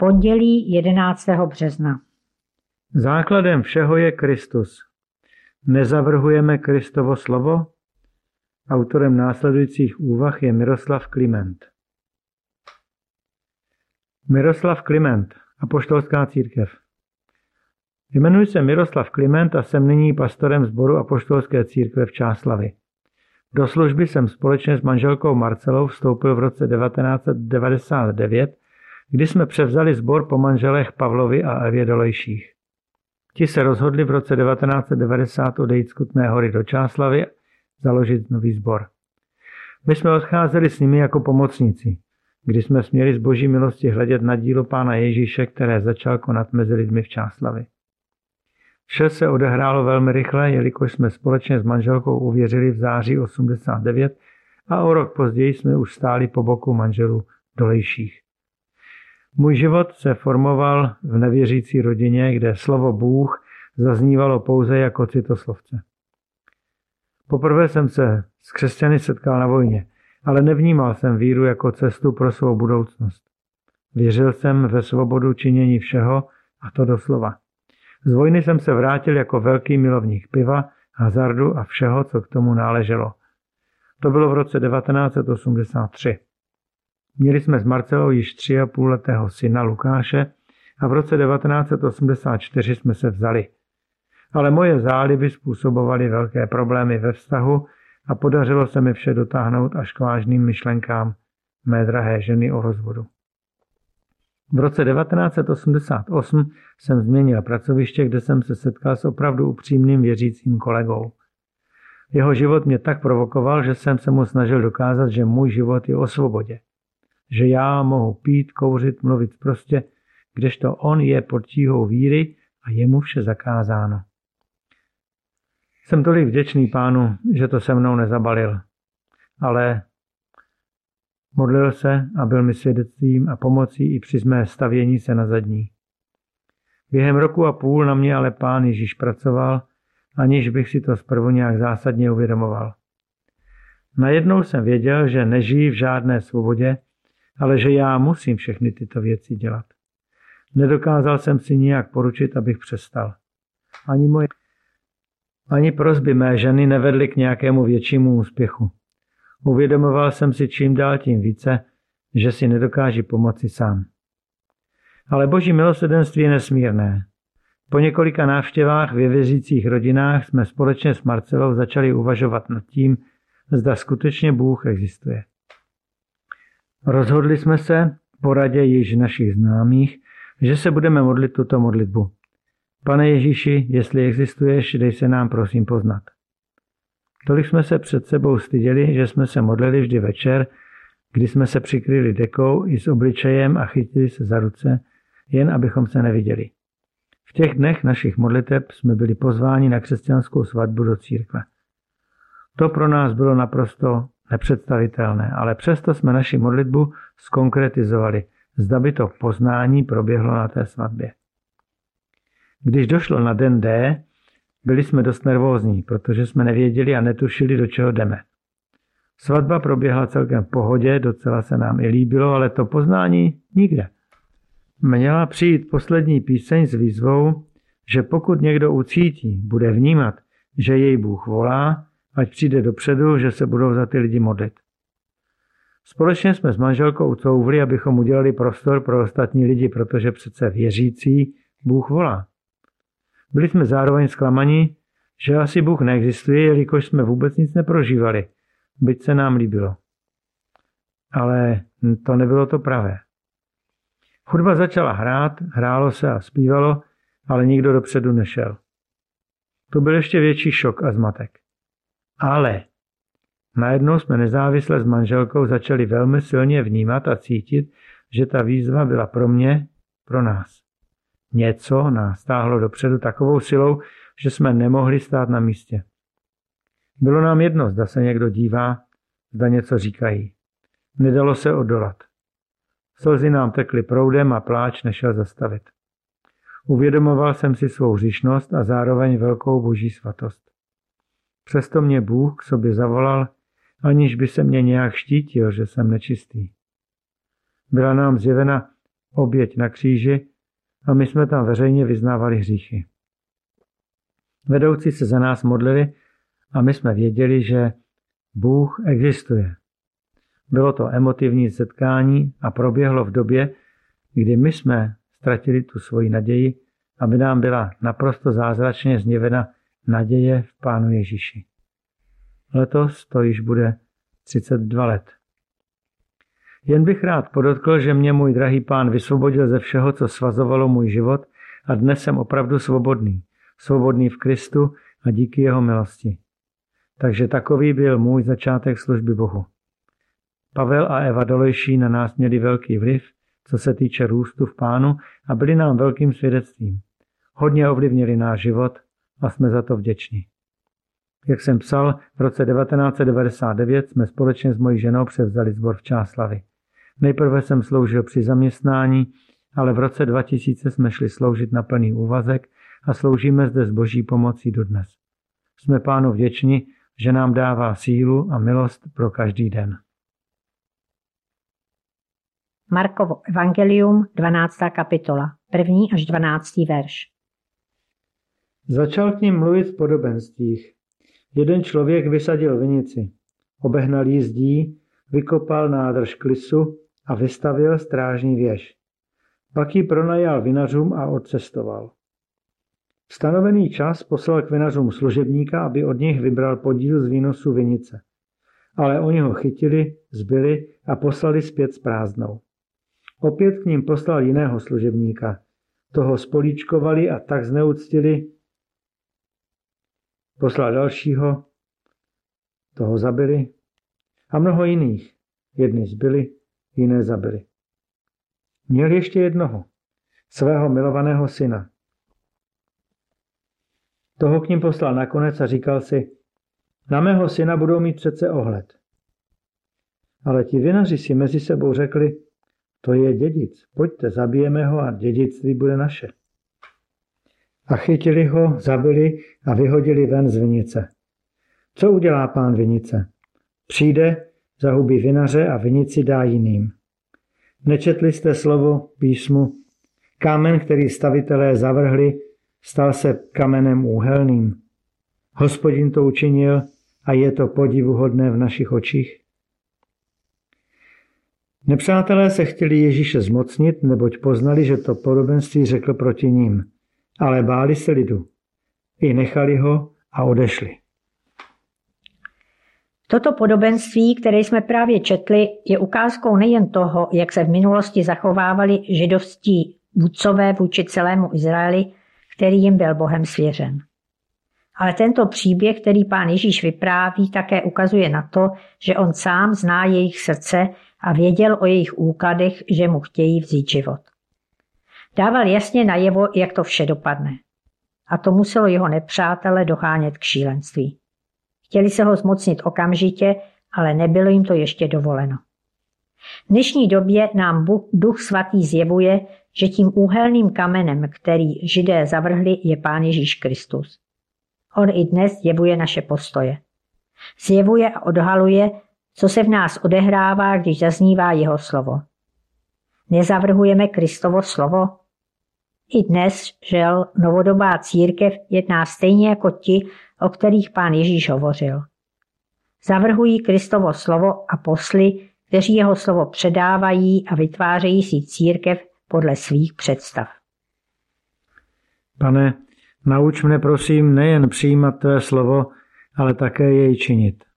Pondělí 11. března. Základem všeho je Kristus. Nezavrhujeme Kristovo slovo? Autorem následujících úvah je Miroslav Kliment. Miroslav Kliment, Apoštolská církev. Jmenuji se Miroslav Kliment a jsem nyní pastorem sboru Apoštolské církve v Čáslavi. Do služby jsem společně s manželkou Marcelou vstoupil v roce 1999, kdy jsme převzali sbor po manželech Pavlovi a Evě Dolejších. Ti se rozhodli v roce 1990 odejít z Kutné Hory do Čáslavy založit nový sbor. My jsme odcházeli s nimi jako pomocníci, kdy jsme směli z boží milosti hledět na dílo Pána Ježíše, které začal konat mezi lidmi v Čáslavi. Vše se odehrálo velmi rychle, jelikož jsme společně s manželkou uvěřili v září 89 a o rok později jsme už stáli po boku manželů Dolejších. Můj život se formoval v nevěřící rodině, kde slovo Bůh zaznívalo pouze jako citoslovce. Poprvé jsem se s křesťany setkal na vojně, ale nevnímal jsem víru jako cestu pro svou budoucnost. Věřil jsem ve svobodu činění všeho, a to doslova. Z vojny jsem se vrátil jako velký milovník piva, hazardu a všeho, co k tomu náleželo. To bylo v roce 1983. Měli jsme s Marcelou již 3,5letého syna Lukáše a v roce 1984 jsme se vzali. Ale moje záliby způsobovaly velké problémy ve vztahu a podařilo se mi vše dotáhnout až k vážným myšlenkám mé drahé ženy o rozvodu. V roce 1988 jsem změnil pracoviště, kde jsem se setkal s opravdu upřímným věřícím kolegou. Jeho život mě tak provokoval, že jsem se mu snažil dokázat, že můj život je o svobodě. Že já mohu pít, kouřit, mluvit prostě, kdežto on je pod tíhou víry a je mu vše zakázáno. Jsem tolik vděčný Pánu, že to se mnou nezabalil, ale modlil se a byl mi svědectvím a pomocí i při mé stavění se na zadní. Během roku a půl na mě ale Pán Ježíš pracoval, aniž bych si to zprvu nějak zásadně uvědomoval. Najednou jsem věděl, že nežijí v žádné svobodě, ale že já musím všechny tyto věci dělat. Nedokázal jsem si nijak poručit, abych přestal. Ani prosby mé ženy nevedly k nějakému většímu úspěchu. Uvědomoval jsem si čím dál tím více, že si nedokáží pomoci sám. Ale boží milosrdenství je nesmírné. Po několika návštěvách ve věřících rodinách jsme společně s Marcelou začali uvažovat nad tím, zda skutečně Bůh existuje. Rozhodli jsme se, po radě již našich známých, že se budeme modlit tuto modlitbu. Pane Ježíši, jestli existuješ, dej se nám prosím poznat. Tolik jsme se před sebou styděli, že jsme se modlili vždy večer, kdy jsme se přikryli dekou i s obličejem a chytili se za ruce, jen abychom se neviděli. V těch dnech našich modliteb jsme byli pozváni na křesťanskou svatbu do církve. To pro nás bylo naprosto nepředstavitelné, ale přesto jsme naši modlitbu zkonkretizovali, zda by to poznání proběhlo na té svatbě. Když došlo na den D, byli jsme dost nervózní, protože jsme nevěděli a netušili, do čeho jdeme. Svatba proběhla celkem v pohodě, docela se nám i líbilo, ale to poznání nikde. Měla přijít poslední píseň s výzvou, že pokud někdo ucítí, bude vnímat, že jej Bůh volá, ať přijde dopředu, že se budou za ty lidi modlit. Společně jsme s manželkou ucouvli, abychom udělali prostor pro ostatní lidi, protože přece věřící Bůh volá. Byli jsme zároveň zklamaní, že asi Bůh neexistuje, jelikož jsme vůbec nic neprožívali, byť se nám líbilo. Ale to nebylo to pravé. Hudba začala hrát, hrálo se a zpívalo, ale nikdo dopředu nešel. To byl ještě větší šok a zmatek. Ale najednou jsme nezávisle s manželkou začali velmi silně vnímat a cítit, že ta výzva byla pro mě, pro nás. Něco nás táhlo dopředu takovou silou, že jsme nemohli stát na místě. Bylo nám jedno, zda se někdo dívá, zda něco říkají. Nedalo se odolat. Slzy nám tekly proudem a pláč nešel zastavit. Uvědomoval jsem si svou hříšnost a zároveň velkou boží svatost. Přesto mě Bůh k sobě zavolal, aniž by se mě nějak štítil, že jsem nečistý. Byla nám zjevena oběť na kříži a my jsme tam veřejně vyznávali hříchy. Vedoucí se za nás modlili a my jsme věděli, že Bůh existuje. Bylo to emotivní setkání a proběhlo v době, kdy my jsme ztratili tu svoji naději, aby nám byla naprosto zázračně zjevena naděje v Pánu Ježíši. Letos to již bude 32 let. Jen bych rád podotkl, že mě můj drahý Pán vysvobodil ze všeho, co svazovalo můj život a dnes jsem opravdu svobodný. Svobodný v Kristu a díky jeho milosti. Takže takový byl můj začátek služby Bohu. Pavel a Eva Dolejší na nás měli velký vliv, co se týče růstu v Pánu a byli nám velkým svědectvím. Hodně ovlivnili náš život a jsme za to vděční. Jak jsem psal, v roce 1999 jsme společně s mojí ženou převzali sbor v Čáslavi. Nejprve jsem sloužil při zaměstnání, ale v roce 2000 jsme šli sloužit na plný úvazek a sloužíme zde s Boží pomocí dodnes. Jsme Pánu vděční, že nám dává sílu a milost pro každý den. Markovo evangelium, 12. kapitola, 1. až 12. verš. Začal k nim mluvit v podobenstvích. Jeden člověk vysadil vinici, obehnal ji zdí, vykopal nádrž klisu a vystavil strážní věž. Pak ji pronajal vinařům a odcestoval. V stanovený čas poslal k vinařům služebníka, aby od nich vybral podíl z výnosu vinice. Ale oni ho chytili, zbili a poslali zpět s prázdnou. Opět k ním poslal jiného služebníka. Toho spolíčkovali a tak zneuctili. Poslal dalšího, toho zabili a mnoho jiných. Jedni zbili, jiné zabili. Měl ještě jednoho, svého milovaného syna. Toho k ním poslal nakonec a říkal si, na mého syna budou mít přece ohled. Ale ti vinaři si mezi sebou řekli, to je dědic, pojďte, zabijeme ho a dědictví bude naše. A chytili ho, zabili a vyhodili ven z vinice. Co udělá pán vinice? Přijde, zahubí vinaře a vinici dá jiným. Nečetli jste slovo písmu? Kámen, který stavitelé zavrhli, stal se kamenem úhelným. Hospodin to učinil a je to podivuhodné v našich očích. Nepřátelé se chtěli Ježíše zmocnit, neboť poznali, že to podobenství řekl proti ním. Ale báli se lidu. I nechali ho a odešli. Toto podobenství, které jsme právě četli, je ukázkou nejen toho, jak se v minulosti zachovávali židovští vůdcové vůči celému Izraeli, který jim byl Bohem svěřen. Ale tento příběh, který pán Ježíš vypráví, také ukazuje na to, že on sám zná jejich srdce a věděl o jejich úkladech, že mu chtějí vzít život. Dával jasně najevo, jak to vše dopadne. A to muselo jeho nepřátele dohánět k šílenství. Chtěli se ho zmocnit okamžitě, ale nebylo jim to ještě dovoleno. V dnešní době nám Duch Svatý zjevuje, že tím úhelným kamenem, který Židé zavrhli, je Pán Ježíš Kristus. On i dnes zjevuje naše postoje. Zjevuje a odhaluje, co se v nás odehrává, když zaznívá jeho slovo. Nezavrhujeme Kristovo slovo? I dnes, žel, novodobá církev jedná stejně jako ti, o kterých pán Ježíš hovořil. Zavrhují Kristovo slovo a posly, kteří jeho slovo předávají a vytvářejí si církev podle svých představ. Pane, nauč mne prosím nejen přijímat tvé slovo, ale také jej činit.